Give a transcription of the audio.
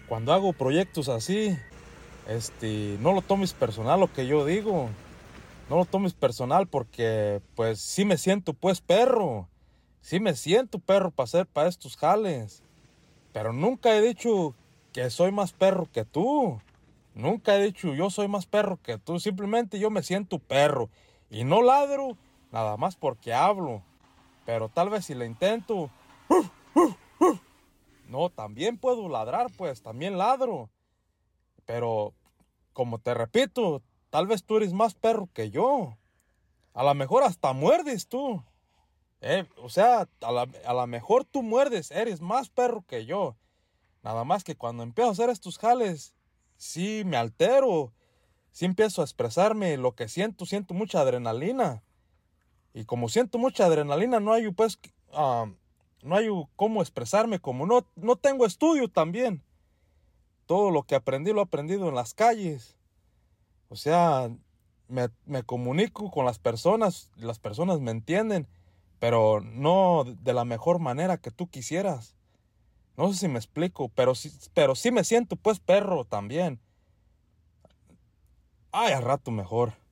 cuando hago proyectos así, no lo tomes personal lo que yo digo. No lo tomes personal porque, pues, sí me siento, pues, perro. Sí me siento perro para hacer para estos jales. Pero nunca he dicho que soy más perro que tú. Nunca he dicho yo soy más perro que tú. Simplemente yo me siento perro. Y no ladro nada más porque hablo. Pero tal vez si le intento... No, también puedo ladrar, pues, también ladro. Pero, como te repito, tal vez tú eres más perro que yo. A lo mejor hasta muerdes tú. O sea, a la mejor tú muerdes, eres más perro que yo. Nada más que cuando empiezo a hacer estos jales, sí me altero. Sí empiezo a expresarme lo que siento, siento mucha adrenalina. Y como siento mucha adrenalina, no hay pues, no hay cómo expresarme, como no tengo estudio también. Todo lo que aprendí lo he aprendido en las calles. O sea, me comunico con las personas me entienden, pero no de la mejor manera que tú quisieras. No sé si me explico, pero sí me siento pues perro también. Ay, al rato mejor.